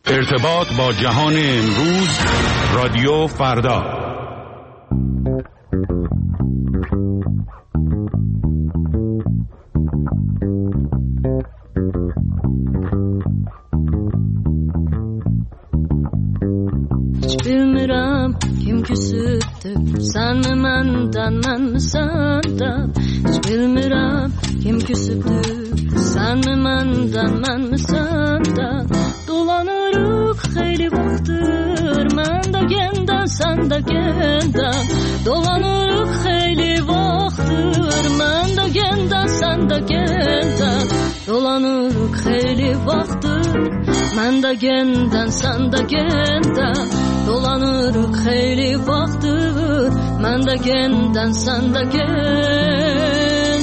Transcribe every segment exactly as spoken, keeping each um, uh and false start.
ارتباط با جهان امروز، رادیو فردا. Hiç bilmirəm kim küsübdür, sen mi menden, men mi senden? Hiç bilmirəm kim küsübdür, sen mi menden, men mi senden? Dolanırıq xeyli vaxtdır, mən də gəndən, sən də gəndən. Dolanırıq xeyli vaxtdır, mən də gəndən, sən də gəndən. Dolanırıq xeyli vaxtdır, mən də gəndən, sən də gəndən. Dolanırıq xeyli vaxtdır, mən də gəndən, sən də gəndən.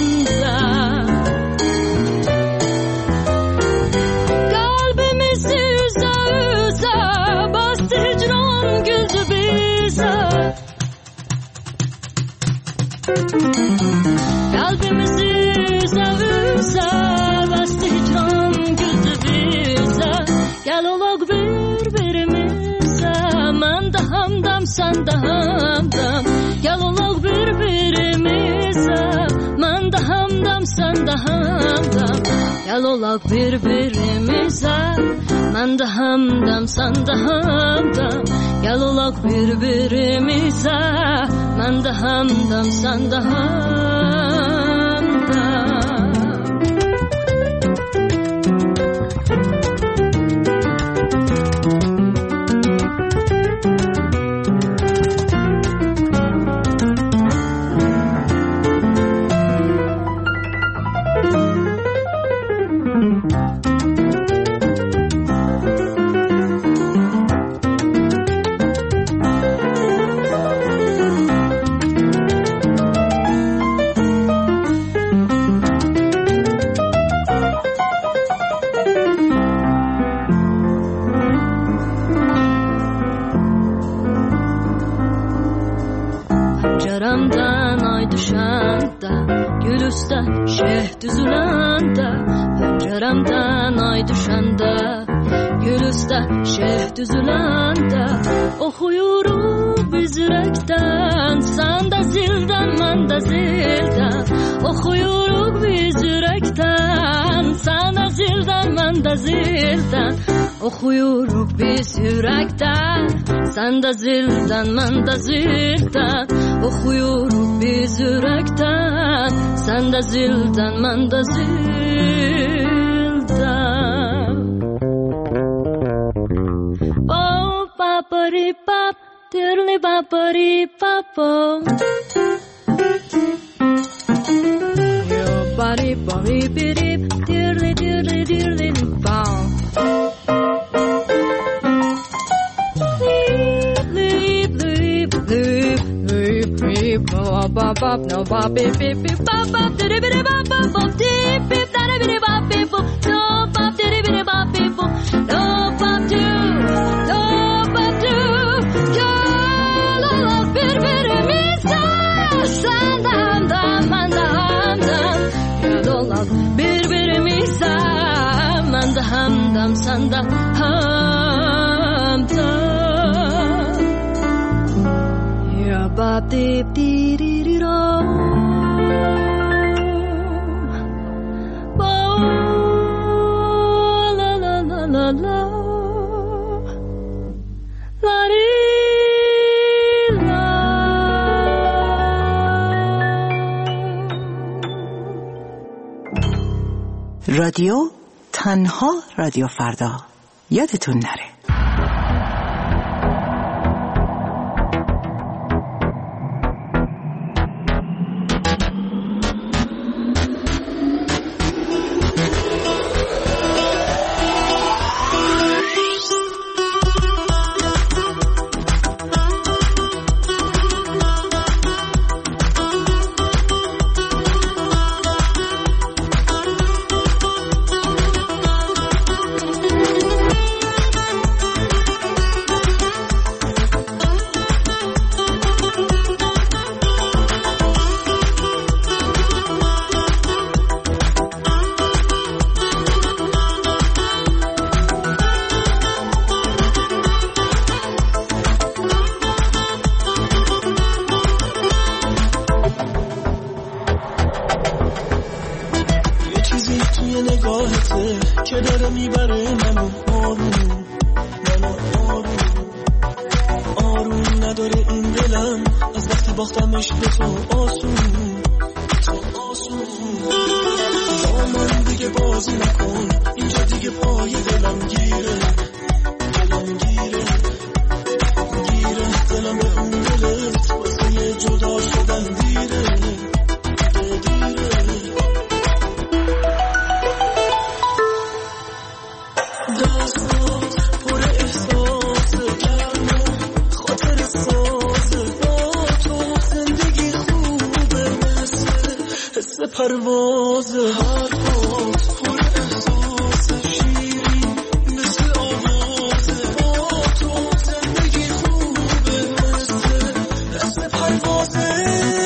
Qalbimizi üzə üzə bastı hicran güldü bizə. Qalbimizi üzə üzə bastı hicran güldü bizə. Gəl olaq bir-birimizə, mən də hamdam, sən də hamdam. Gəl olaq bir-birimizə, mən də hamdam, sən də hamdam. Gəl olaq bir-birimizə, mən də hamdam, sən də hamdam. Gəl olaq bir-birimizə, mən də hamdam, sən də hamdam. Pəncərəmdən ay düşəndə, gül üstə şeh düzüləndə. Pəncərəmdən ay düşəndə, gül üstə şeh düzüləndə. Oxuyuruq biz ürəkdən, sən də zildən, mən də zildən. Oxuyuruq biz ürəkdən, sən də zildən, mən də zildən. Oxuyuruq biz ürəkdən, sən də zildən, mən də zildən. Oxuyuruq biz ürəkdən, sən də zildən, mən də zildən. Bop papari pap, tirli papari papo. Yo pari pari pirip, tirli tirli tirli pam. Bop bop no bop beep beep beep bop bop diddy biddy bop bop bop deep beep daddy biddy bop beep boop no bop diddy biddy bop beep boop no bop do no bop do girl I love bir birimizde sen de hamdam ben de hamdam girl I love bir birimizde ben de hamdam sen de hamdam ya bop deep dee dee dee do. La la la la la la la. رادیو تنها رادیو فردا، یادتون نره. کجا میبره منو آروم منو آروم آروم نداره این دلم از وقتی باختمش به تو آسون تو آسون با من دیگه بازی نکن اینجا دیگه پای دلم گیره دلم گیره گیره دلم به اون دلت واسه جدا شدن دیره پرواز حرفات پر احساس شیرین مثل آواز با تو زندگی خوبه مثل مثل پروازه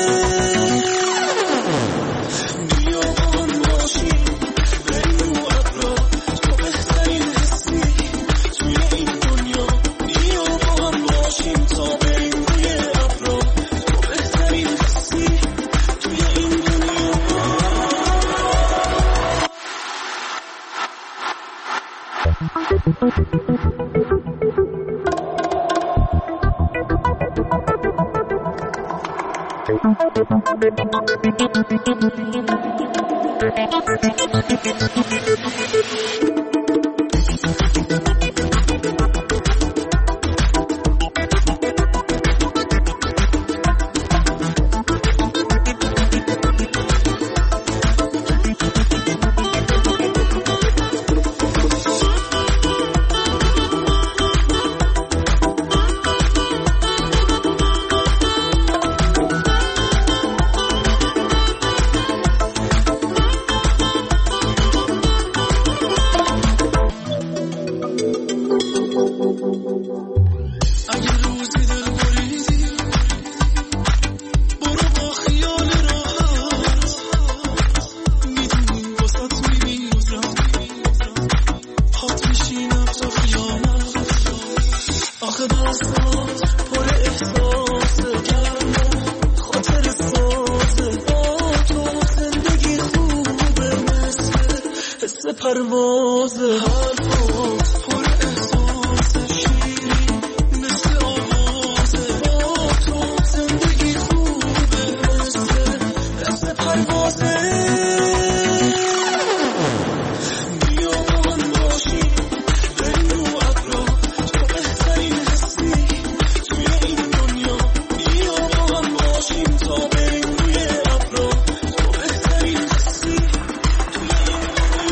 بیا با هم باشیم بریم رو ابرا تو بهترین حسی توی این دنیا بیا با هم باشیم تا بریم روی ابرا تو بهترین حسی توی این دنیا پرواز حرفات پر احساس شیرین مثل آواز با تو زندگی خوبه مثل مثل پروازه بیا با هم باشیم بریم رو ابرا تو بهترین حسی توی این دنیا بیا با هم باشیم تا بریم روی ابرا تو بهترین حسی توی این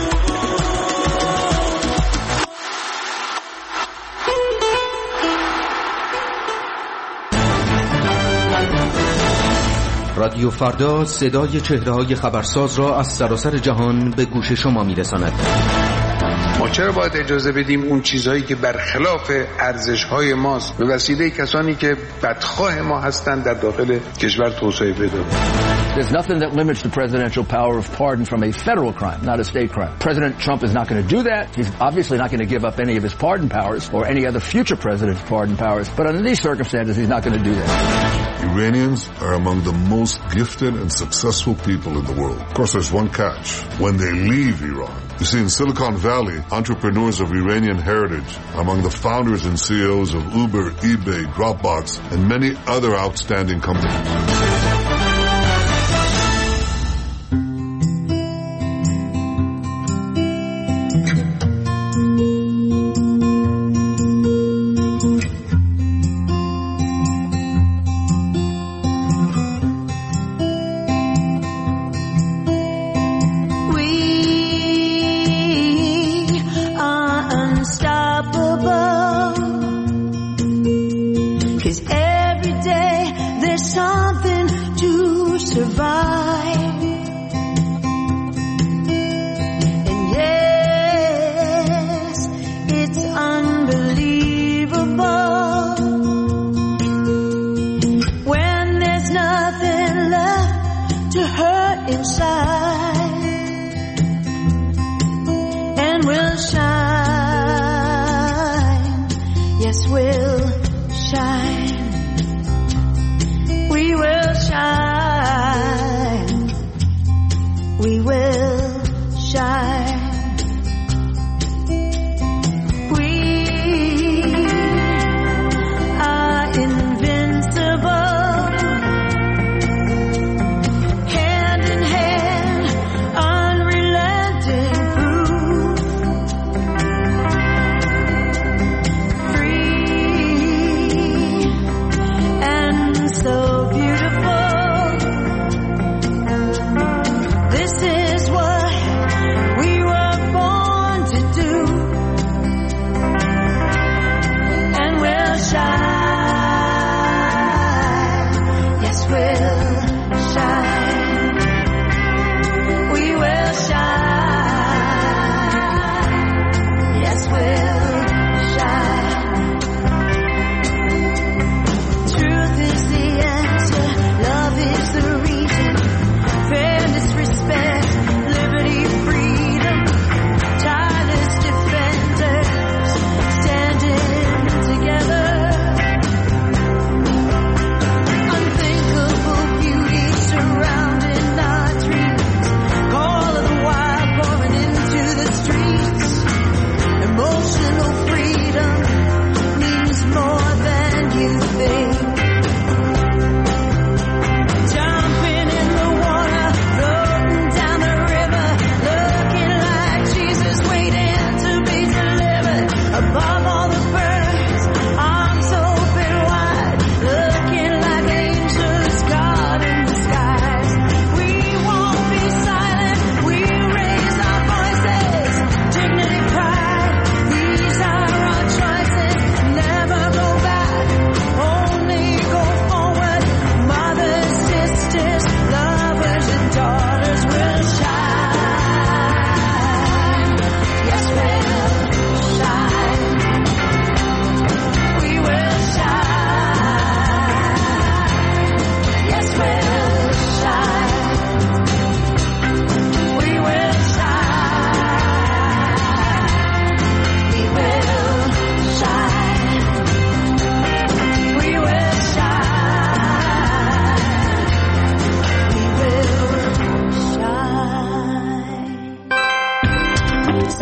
رادیو فردا صدای چهره‌های خبرساز را از سراسر جهان به گوش شما می‌رساند. ما چرا باید اجازه بدیم اون چیزهایی که برخلاف ارزش‌های ماست به وسیله کسانی که بدخواه ما هستند در داخل کشور توسعه پیدا کنند؟ There's nothing that limits the presidential power of pardon from a federal crime, not a state crime. President Trump is not going to do that. He's obviously not going to give up any of his pardon powers or any other future president's pardon powers. But under these circumstances, he's not going to do that. Iranians are among the most gifted and successful people in the world. Of course, there's one catch. When they leave Iran, you see, in Silicon Valley, entrepreneurs of Iranian heritage, among the founders and C E Os of Uber, eBay, Dropbox, and many other outstanding companies. We will shine.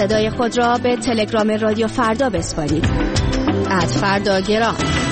صدای خود را به تلگرام رادیو فردا بسپارید. ات فردا گرام.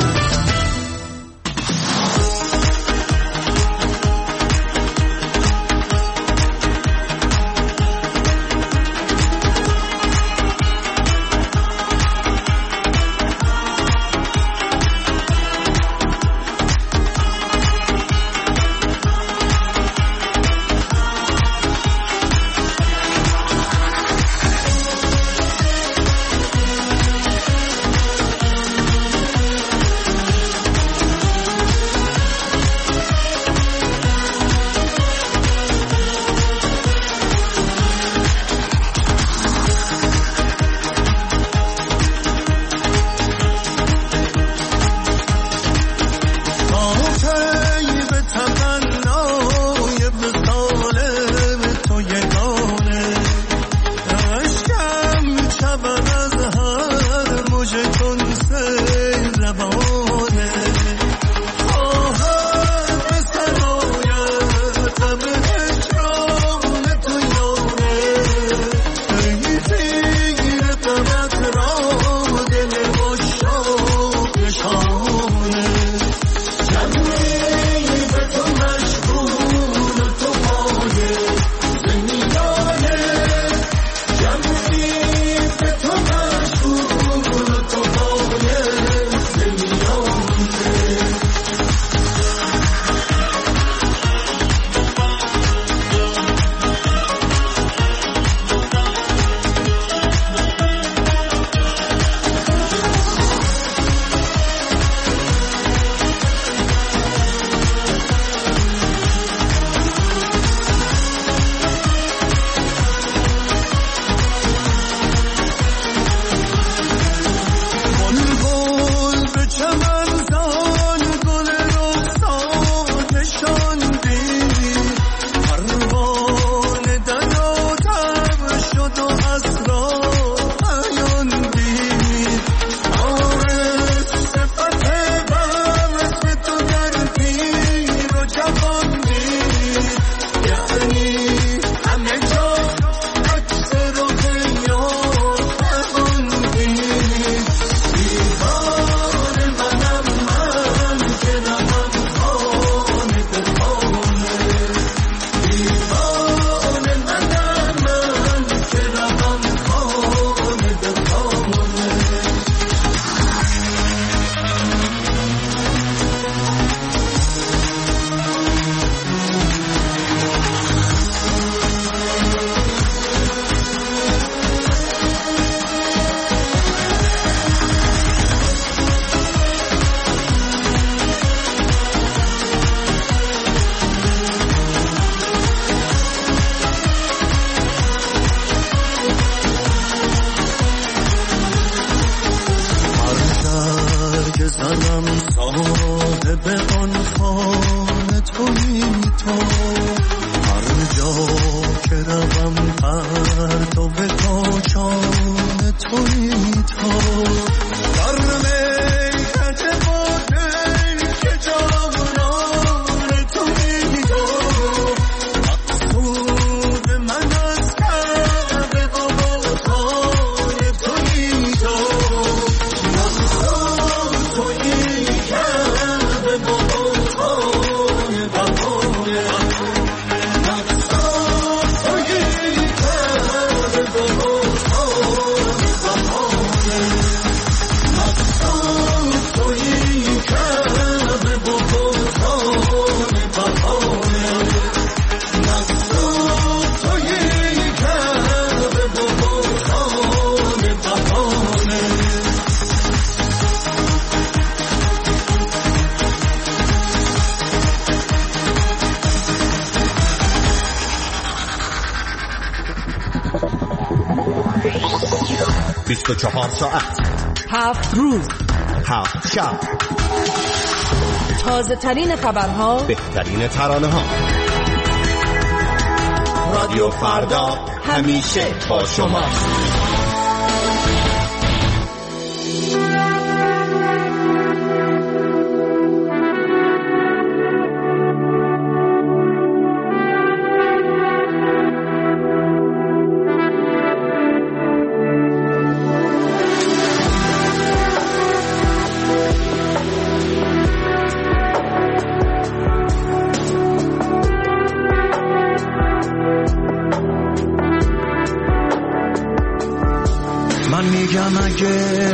بیست و چهار ساعت، هفت روز، هفت شب، تازه ترین خبرها، بهترین ترانه ها. رادیو فردا همیشه با شماست.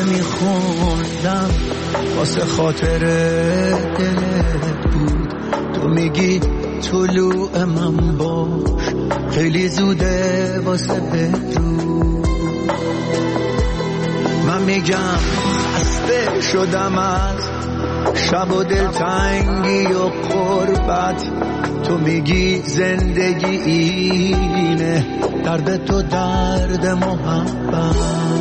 میخوندم واسه خاطر دلت بود. تو میگی طلوع من باش خیلی زوده واسه بدرود. من میگم خسته شدم از شب و دلتنگی و قربت. تو میگی زندگی اینه درد تو درد محبت.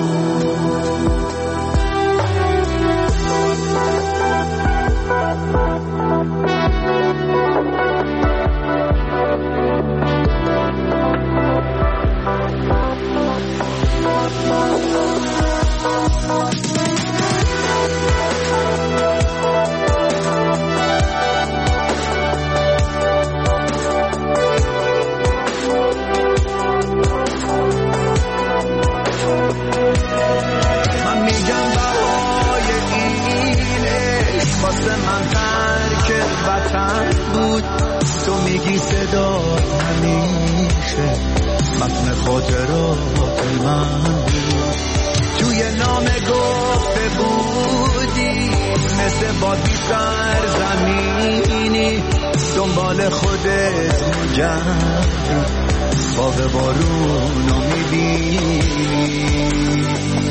تو میگی صدا همیشه متن خاطرات من بود. توی نامه گفته بودی مثل بادی سرزمینی دنبال خودت میگردی باغ بارونو میبینی.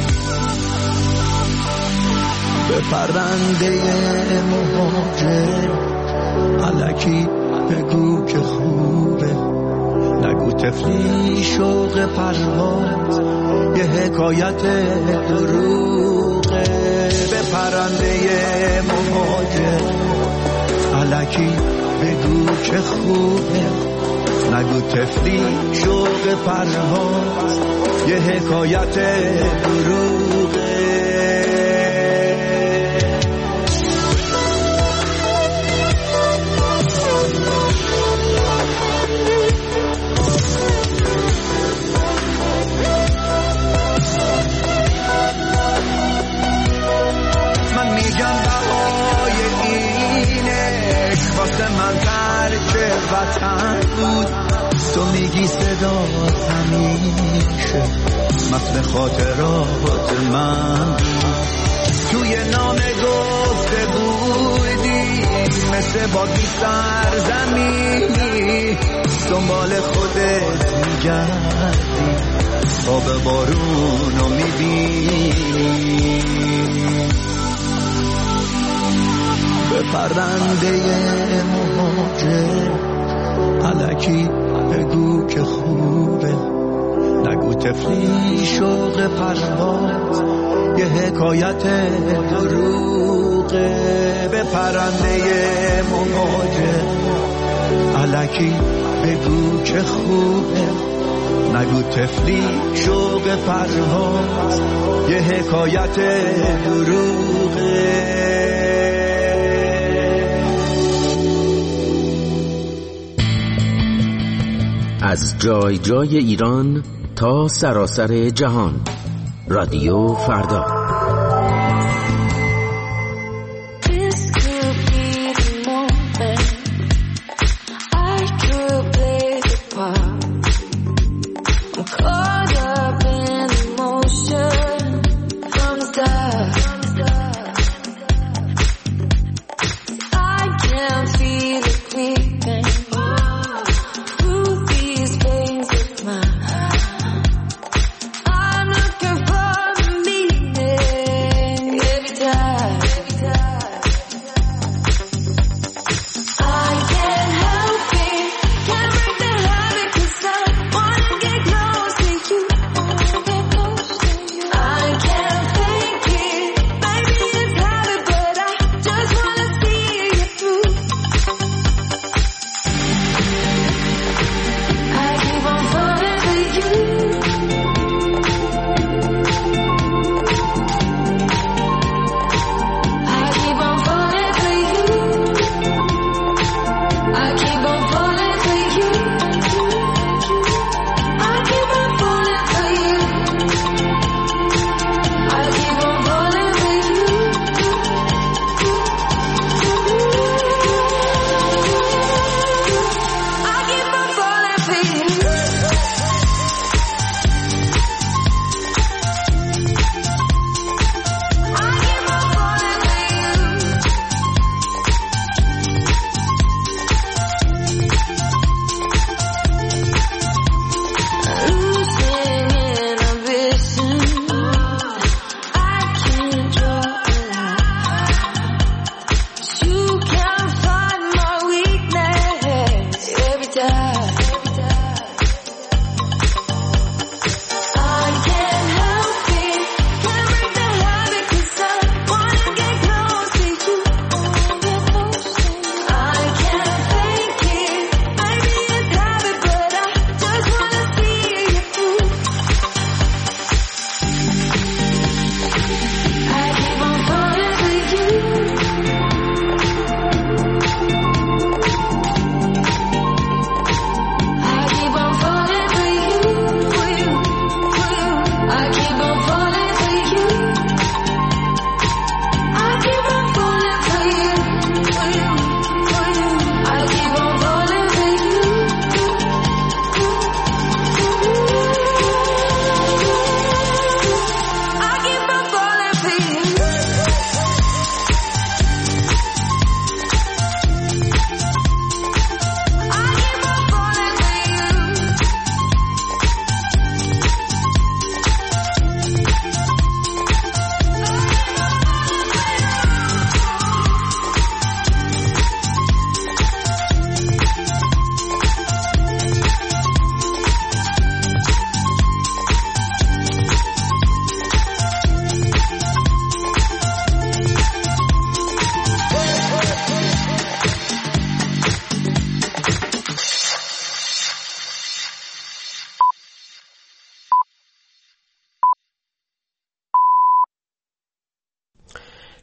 به پرنده مهاجر الکی بگو که خوبه، نگو تفلی شوق پرواز یه حکایت دروغه. به پرنده مهاجر الکی بگو که خوبه، نگو تفلی شوق پرواز یه حکایت دروغه. من ترک وطن بود. تو میگی صدا همیشه متن خاطرات من بود. توی نامه گفته بودی مثل باقی سرزمینی دنبال خودت میگردی آب بارونو میبینی. به پرنده مهاجر الکی بگو که خوبه، نگو تفلی شوق پرواز یه حکایت دروغه. به پرنده مهاجر الکی بگو که خوبه، نگو تفلی شوق پرواز یه حکایت دروغه. از جای جای ایران تا سراسر جهان، رادیو فردا. I can't fake it.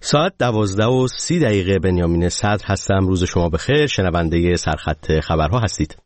ساعت دوازده و سی دقیقه. بنیامین صدر هستم. روز شما بخیر. شنونده سرخط خبرها هستید.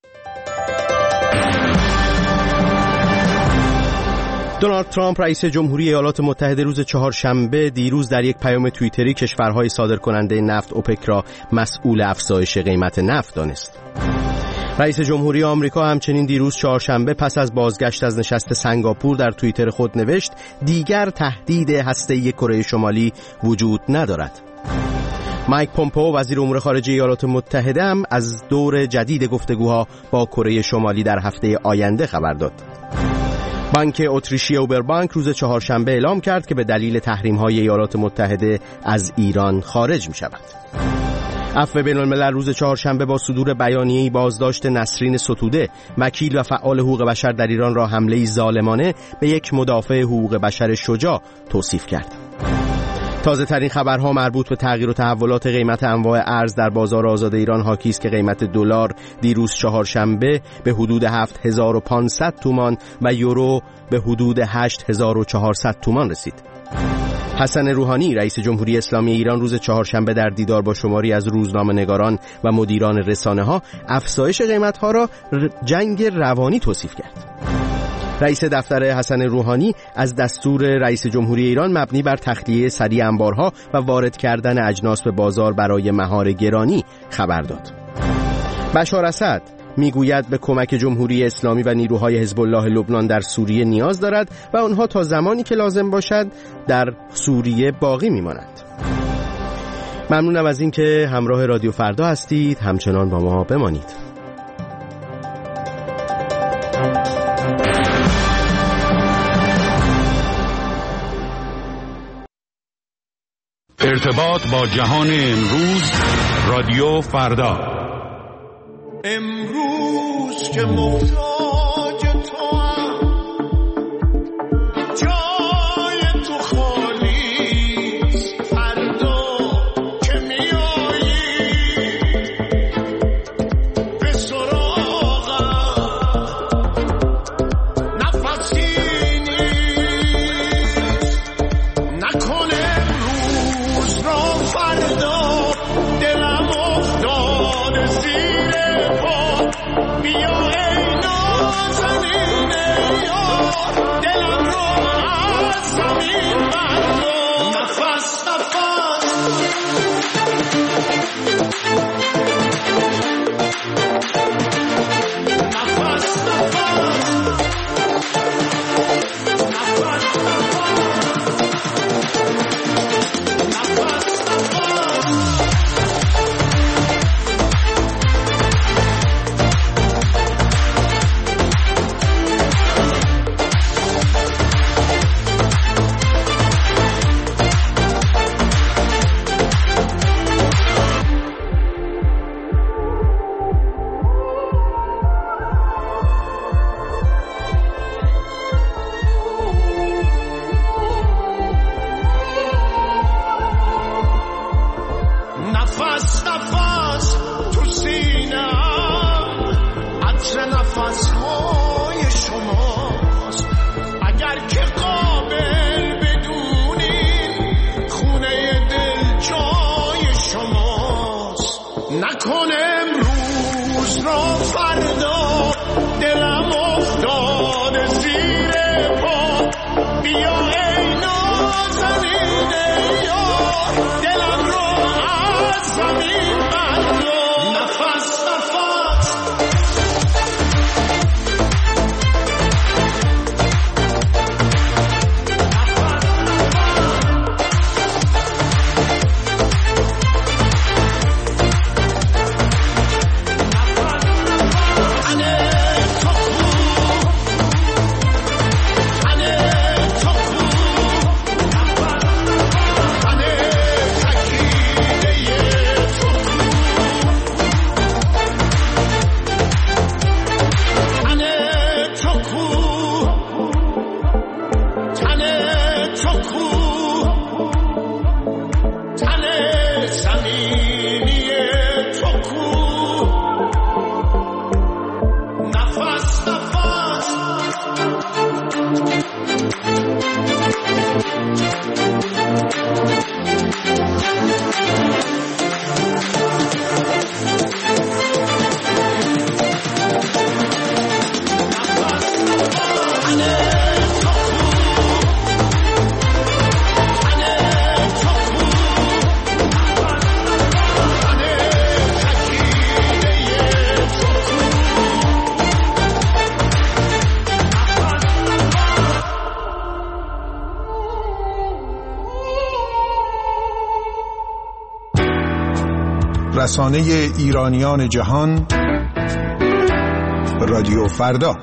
دونالد ترامپ رئیس جمهوری ایالات متحده روز چهارشنبه دیروز در یک پیام توییتری کشورهای صادرکننده نفت اوپک را مسئول افزایش قیمت نفت دانست. رئیس جمهوری آمریکا همچنین دیروز چهارشنبه پس از بازگشت از نشست سنگاپور در توییتر خود نوشت دیگر تهدید هسته‌ای کره شمالی وجود ندارد. مایک پومپئو وزیر امور خارجه ایالات متحده هم از دور جدید گفتگوها با کره شمالی در هفته آینده خبر داد. بانک اتریشی اوبربانک روز چهارشنبه اعلام کرد که به دلیل تحریم‌های ایالات متحده از ایران خارج می‌شود. عفو بین‌الملل روز چهارشنبه با صدور بیانیه‌ای بازداشت نسرین ستوده، وکیل و فعال حقوق بشر در ایران را حمله‌ای ظالمانه به یک مدافع حقوق بشر شجاع توصیف کرد. تازه ترین خبرها مربوط به تغییر و تحولات قیمت انواع ارز در بازار آزاد ایران حاکی است که قیمت دلار دیروز چهارشنبه به حدود هفت هزار و پانصد تومان و یورو به حدود هشت هزار و چهارصد تومان رسید. حسن روحانی رئیس جمهوری اسلامی ایران روز چهارشنبه در دیدار با شماری از روزنامه‌نگاران و مدیران رسانه‌ها افزایش قیمت‌ها را جنگ روانی توصیف کرد. رئیس دفتر حسن روحانی از دستور رئیس جمهوری ایران مبنی بر تخلیه سریع انبارها و وارد کردن اجناس به بازار برای مهار گرانی خبر داد. بشار اسد میگوید به کمک جمهوری اسلامی و نیروهای حزب الله لبنان در سوریه نیاز دارد و آنها تا زمانی که لازم باشد در سوریه باقی میمانند. ممنونم از اینکه همراه رادیو فردا هستید. همچنان با ما بمانید. ارتباط با جهان امروز، رادیو فردا. امروز که محتاج تو هم جای تو خالیست، فردا که میایی به سراغم نفسی نیست، نکنه امروز را فردا دلم افتاد زیر بیا ای نازنین یار دلم رو از زمین بردار نفس نفس نفس نفس نفس نفس رسانه ایرانیان جهان، رادیو فردا.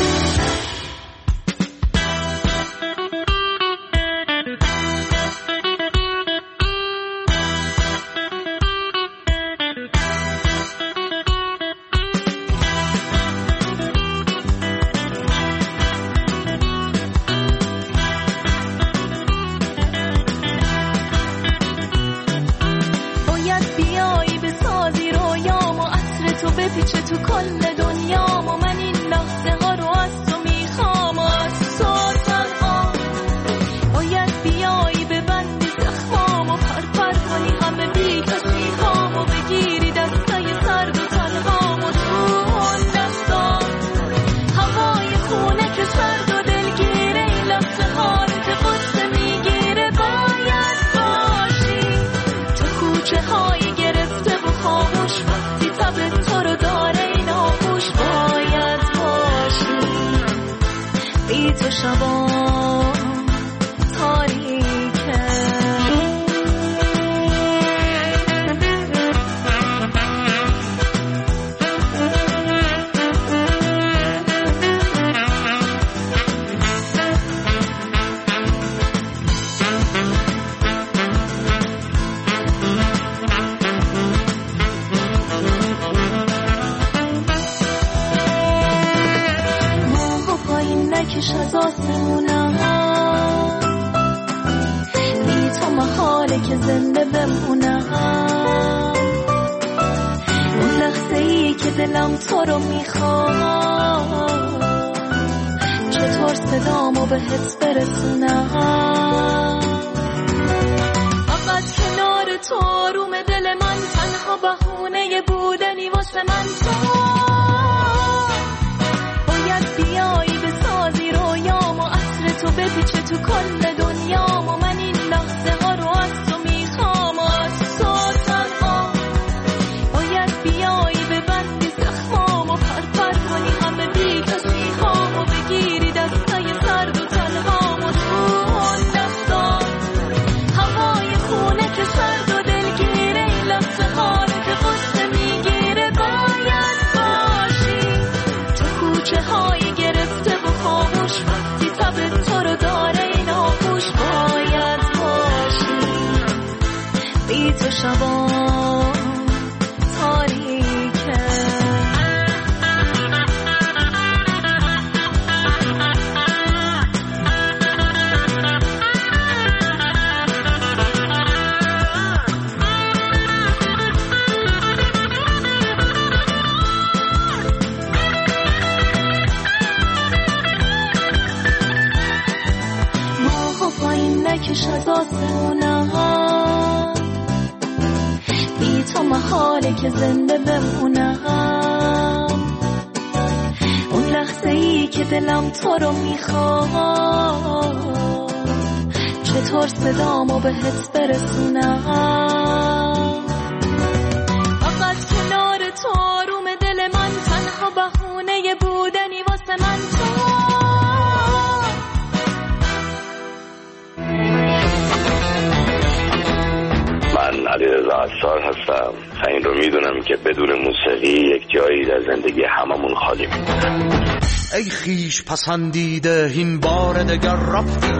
این رو میدونم که بدون موسیقی یک جایی در زندگی هممون خالی میمونه. ای خیش پسندیده این بار دگر رفتی،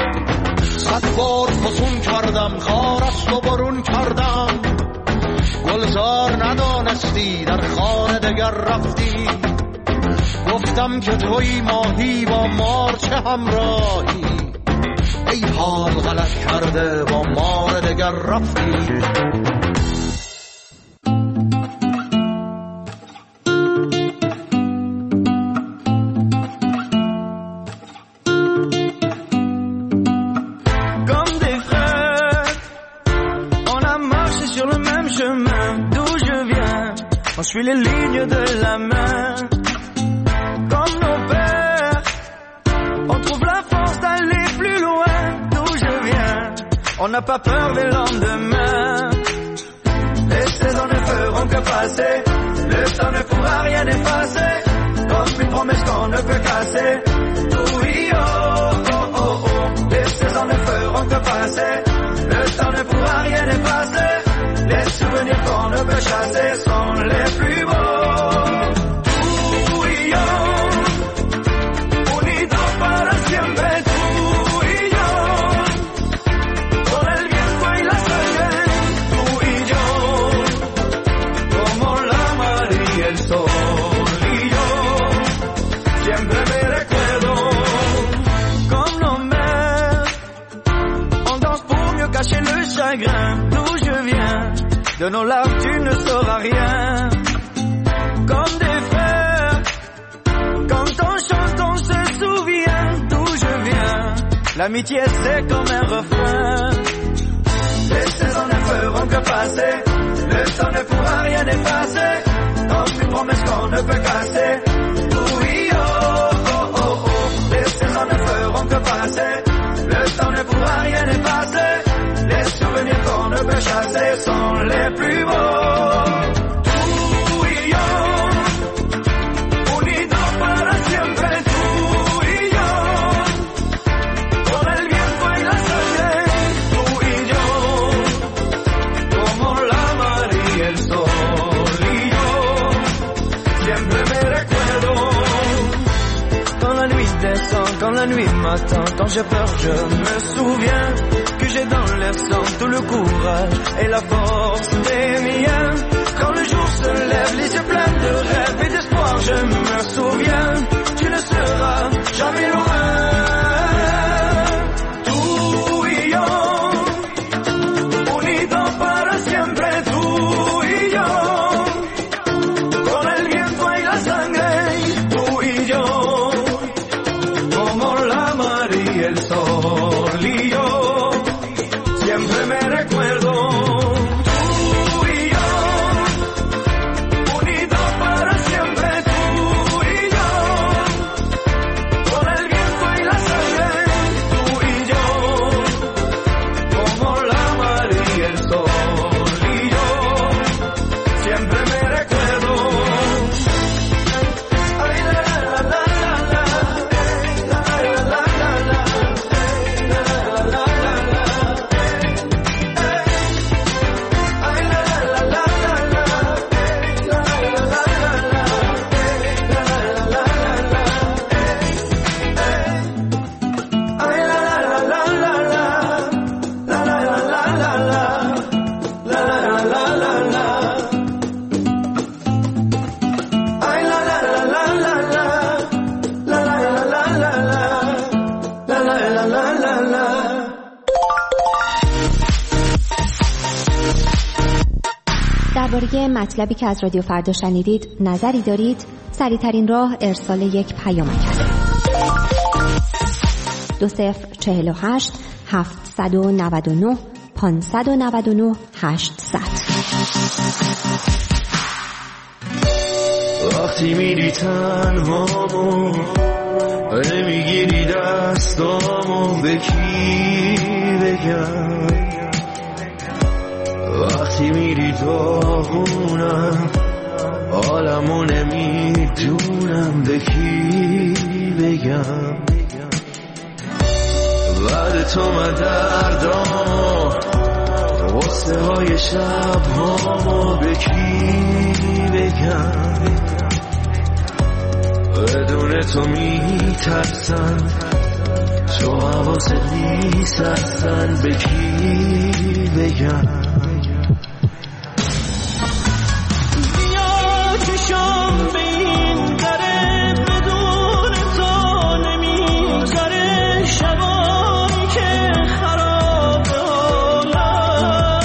صد بار فسون کردم خارست و برون کردم، گلزار ندانستی در خانه دگر رفتی، گفتم که توی ماهی با مار چه همراهی، ای حال غلط کرده با مار دگر رفتی. On suit les lignes de la main, comme nos pères. On trouve la force d'aller plus loin d'où je viens. On n'a pas peur des lendemains. Les saisons ne feront que passer. Le temps ne pourra rien effacer. Comme une promesse qu'on ne peut casser. Oui, oh, oh, oh, oh. Les saisons ne feront que passer. Le temps ne pourra rien effacer. Les souvenirs qu'on ne peut chasser sont les plus beaux. Tú y yo, unidos para siempre. Tú y yo, con el viento y la sangre. Tú y yo, como la mar y el sol. Y yo, siempre me recuerdo. Comme nos mères, on danse pour mieux cacher le chagrin. D'où je viens, de nos larmes tu ne sauras rien. Comme des frères, quand on chante on se souvient d'où je viens. L'amitié c'est comme un refrain. Les saisons ne feront que passer, le temps ne pourra rien effacer. Comme une promesse qu'on ne peut casser. Oui oh oh oh oh. Les saisons ne feront que passer, le temps ne pourra rien effacer. Les souvenirs qu'on ne peut chasser sont les plus beaux. Tú y yo, unidos para siempre. Tú y yo, con el viento y la sangre. Tú y yo, como la mar y el sol. Y yo, siempre me recuerdo. Quand la nuit descend, quand la nuit m'attend, quand j'ai peur je me souviens que j'ai dans l'air sang tout le courage et la force des miens. Quand le jour se lève, les yeux pleins de rêves et d'espoir, je me souviens, tu ne seras jamais loin. Tú y yo, unidos para siempre. Tú y yo, con el viento y la sangre. Tú y yo, como la mar y el sol. Y yo, siempre me recuerdo. Tú y yo, unidos para siempre. Tú y yo, con el viento y la sangre. Tú y yo, como la mar y el sol. Y yo, siempre me recuerdo. Ay, la, la, la, la, la, la, la, la, la, la. درباره مطلبی که از رادیو فردا شنیدید نظری دارید؟ سریع‌ترین راه ارسال یک پیامک است. دو صفر چهل و هشت هفتصد و نود و نه پانصد و نود و نه هشتصد. وقتی میری تنهامو میگیری دستامو به کی بگم؟ وقتی میری داغونم عالمو نمیدونم به کی بگم. بعد تو من دردامو غصه های شب هامو به کی بگم؟ بدون تو میترسن تو حواست نیست اصلا به کی بگم؟ بیا چشم به این دره بدون تو نمیگذره شبایی که خراب حالم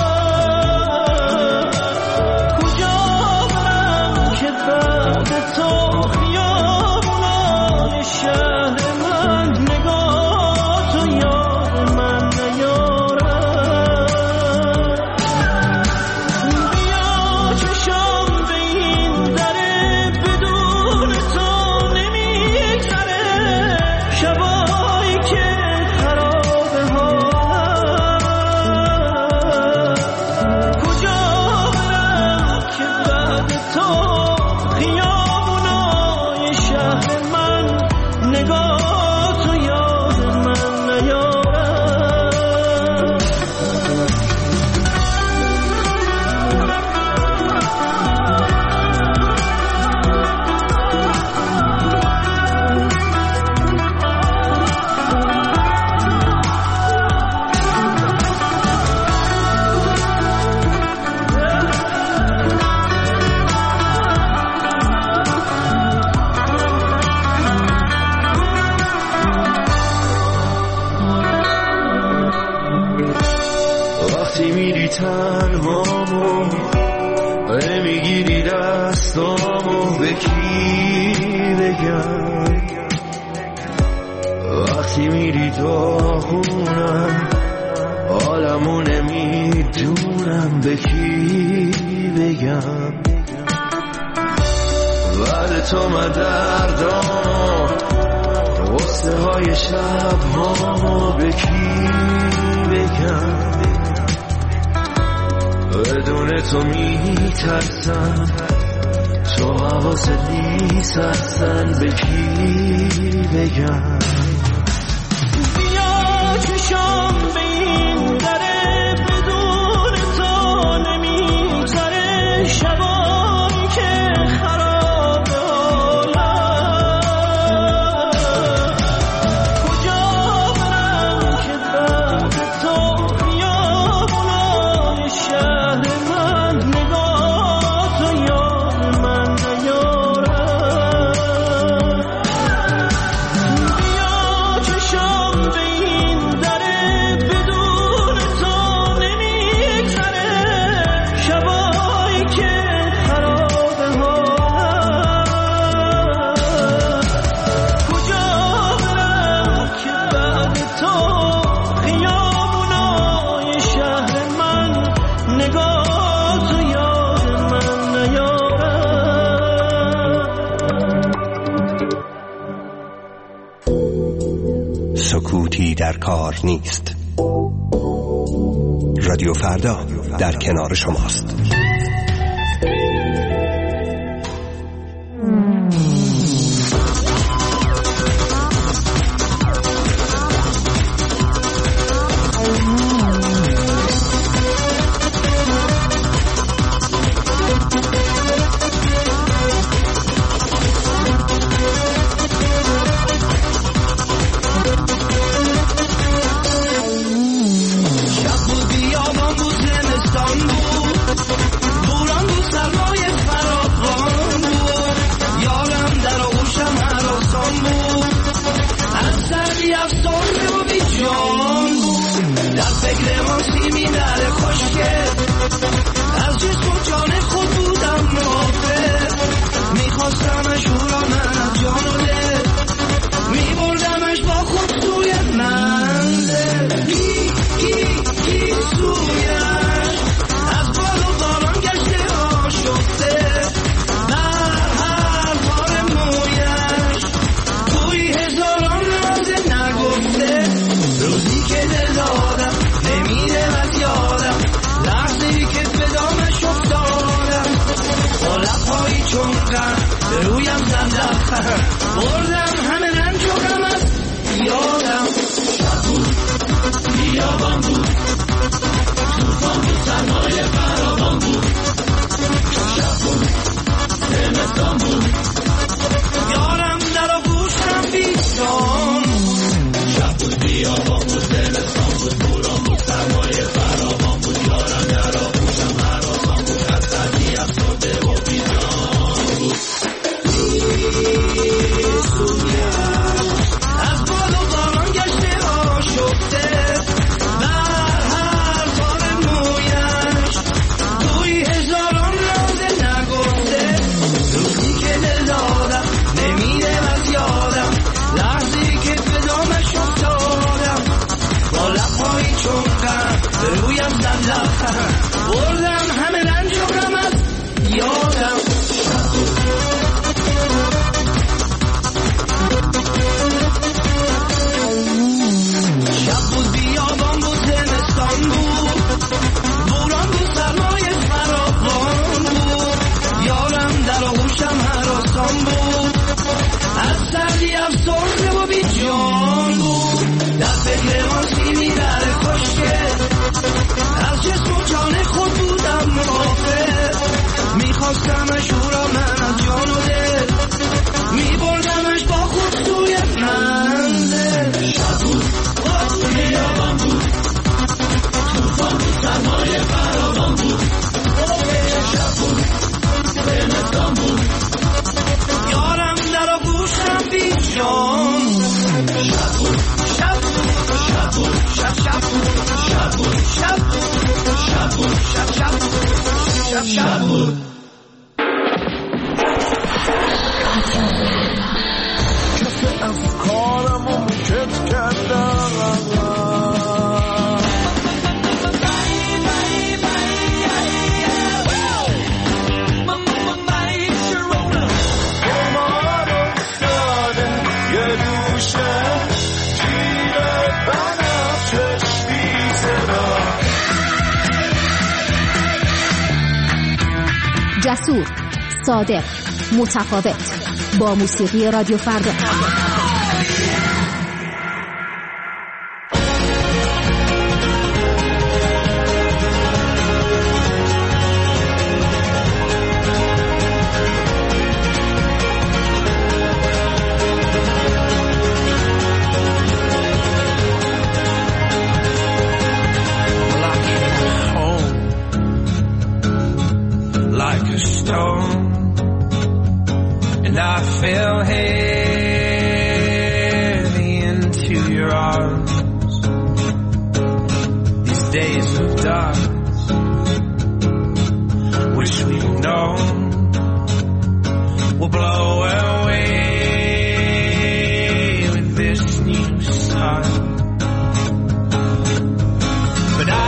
کجا برم که بعد تو خیابونای شهر من نگاه تو یاد من نیارم. وقتی میری تنهامو میگیری دستامو به کی بگم وقتی میری داغونم حالمو نمیدونم به کی بگم بعد تو من دردامو غصه های شبهامو به کی بگم بدون تو میترسم تو حواست نیست اصلا به کی بگم بیا چشام به این دره بدون تو نمیگذره شبایی که خراب حالم کجا برم که بعد تو خیابونای شهر من نگاه تو یاد من نیارم بیا چشام به این دره بدون تو نمیگذره شبایی که خراب حالم کجا برم که بعد تو خیابونای شهر من نگاه تو یاد من نیارم سکوتی در کار نیست. رادیو فردا در کنار شماست. شب بود بیابان بود زمستان بود بوران بود سرمایه فراوان بود یارم در آغوشم هراسان بود از سردی افسرده و بی جان بود در فکر ماسیمی در خشکه از جسم و جان خود بودم نافذ میخواستمش او را من از جان و دل میبردمش با خود سوی منزل کی کی کی سویش از بال و باران گشته آشفته بر هر بار مویش توی هزاران راز نگفته روزی که دل دادم نمیره از یادم لحظه‌ای که به دامش افتادم با لب‌هایی چون غم به رویم زد لبخند بردم همه رنج و غم از یادم شب بود بیابان بود طوفان بود سرمایه فراوان بود شب بود زمستان بود یارم در آغوشم بیجان شب بود بیابان بود زمستان بود بوران بود سرمایه فراوان بود یارم در آغوشم هراسان بود از سردی افسرده و بیجان بود از بال و باران گشته آشفته بر هر بار مویش توی هزاران راز نگفته روزی که دل دادم نمیره از یادم لحظه‌ای که به دامش افتادم با لب‌هایی چون غم به رویم زد لبخند بردم همه رنج و غم از یادم شب بود بیابان بود زمستان بود بوران بود سرمایه فراوان بود یارم در آغوشم هراسان بود از سردی افسرده و بی جان بود در فکر ماسیمی در خشکه از جسم و جان خود بودم نافذ میخواستمش او را من از جان و دل میبردمش با خود سوی منزل شب بود بیابان بود طوفان بود سرمایه فراوان بود شب بود زمستان بود یارم در آغوشم بیجان شب بود شب بود شب بود شب شب بود شب بود شب بود امشب شب بود. کف افکارم رو موکت کردم جسور، صادق، متفاوت، با موسیقی رادیو فردا. Fell heavy into your arms. These days of darkness, wish we'd known, will blow away with this new sun. But I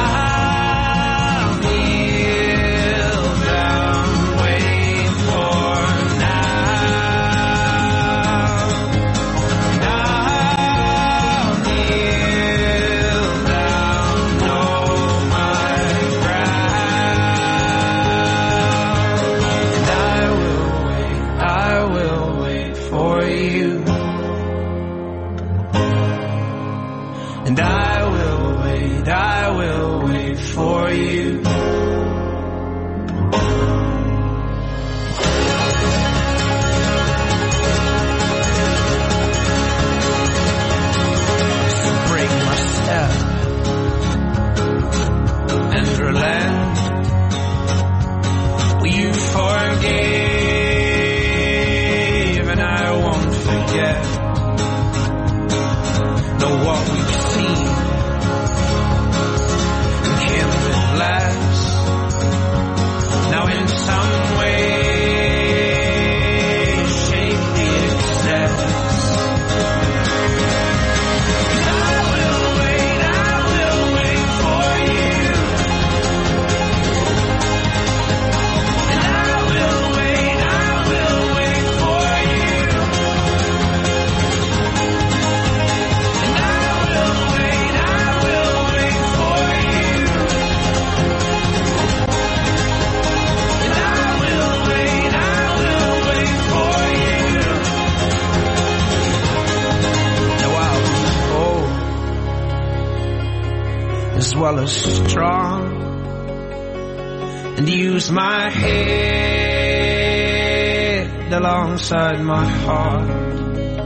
well as strong, and use my head alongside my heart,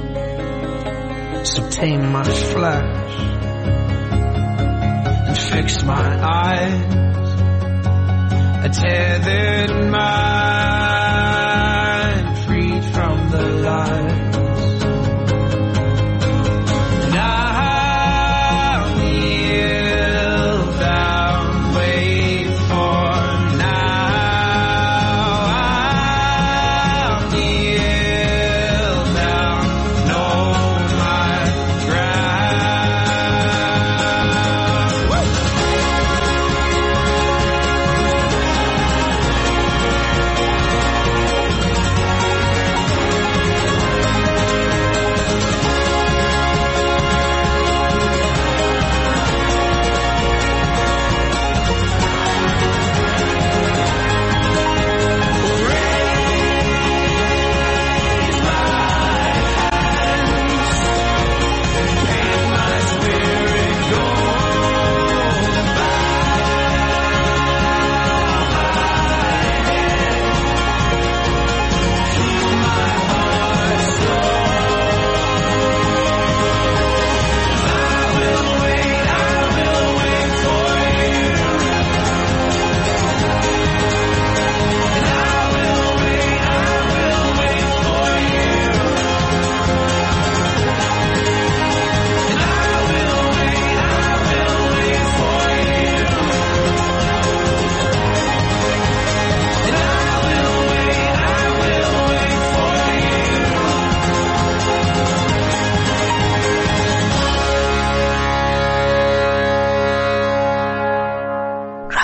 so tame my flesh and fix my eyes, a tethered mind freed from the lies.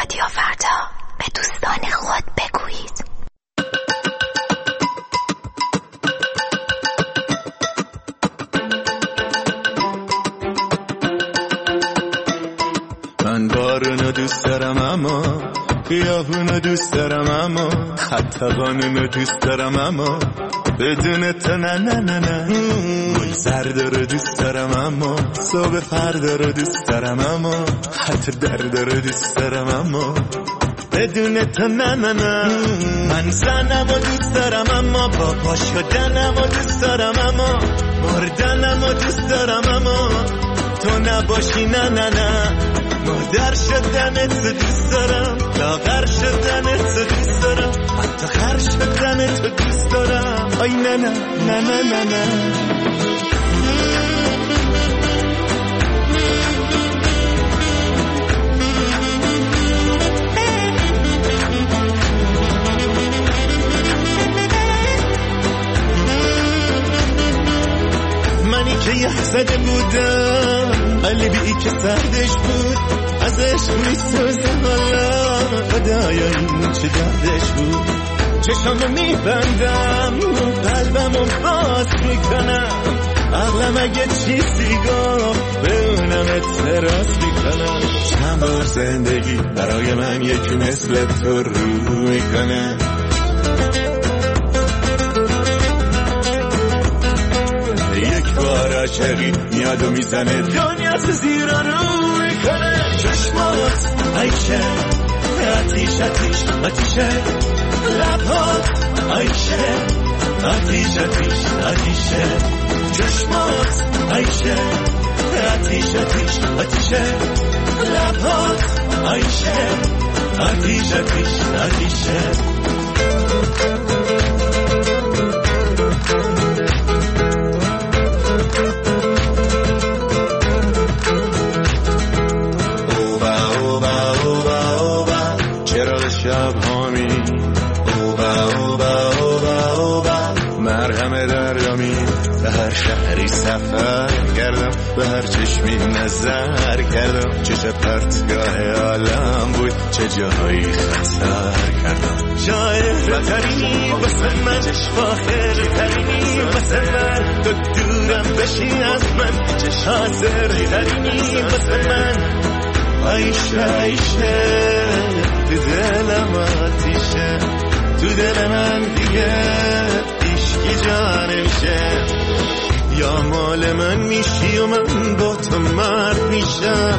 رادیو فردا، به دوستان خود بگویید. من بارونو دوست دارم اما خیابونو دوست دارم اما حتی قانونو دوست دارم اما بدون تو نه نه نه نه گل زرد رو دوست دارم اما صبح فردا رو دوست دارم اما حتی درد رو دوست دارم اما بدون تو نه نه نه من زنم و دوست دارم اما با پا شدنم و دوست دارم اما مردنم و دوست دارم اما تو نباشی نه نه نه مادر شدنت دوست دارم لاغر شدنت دوست دارم حتی خر شدنت دوست دارم آی نه نه نه نه نه نه منی که یه زده بودم قلبی که سردش بود ازش میسوزه حالا خدایا این چه دردش بود چشامو میبندم قلبمو باز میکنم عقلم اگه چیزی گفت به اونم اعتراض میکنم چند بار زندگی برای من یکی مثل تو رو میکنه یک بار عاشقی میاد و میزنه دنیا تو زیر رو میکنه چشمات عیشه آتیش آتیش آتیشه لبات عیشه آتیش آتیش آتیشه چشمات عیشه آتیش آتیش آتیشه لبات عیشه آتیش آتیش آتیشه شب هامی اوبا اوبا اوبا اوبا مرهم دردامی به هر شهری سفر کردم به هر چشمی نظر کردم چه چه پرتگاه عالم بود چه جایی خطر کردم جای خطری واسه من چش فاخر ترینی واسه من تو دورم بشی از من چش حاضر ترینی واسه من عیشه عیشه تو دلم آتیشه تو دل من دیگه عشقی جا نمیشه یا مال من میشی و من با تو مرد میشم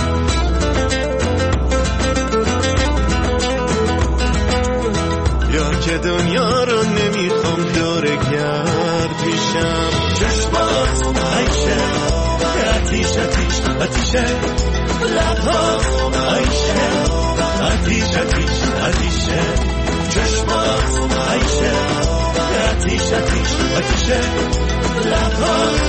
یا که دنیا رو نمیخوام دور گرد میشم چشمات عیشه آتیش آتیش آتیشه لبات عیشه آتیش آتیش آتیشه چشمات عیشه آتیش آتیش آتیشه لبات